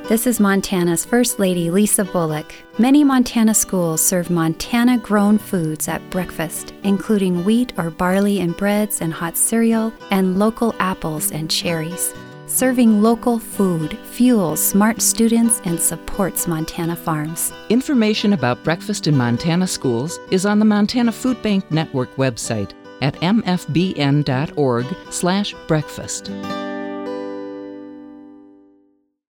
This is Montana's First Lady, Lisa Bullock. Many Montana schools serve Montana-grown foods at breakfast, including wheat or barley in breads and hot cereal, and local apples and cherries. Serving local food fuels smart students and supports Montana farms. Information about breakfast in Montana schools is on the Montana Food Bank Network website at mfbn.org/breakfast.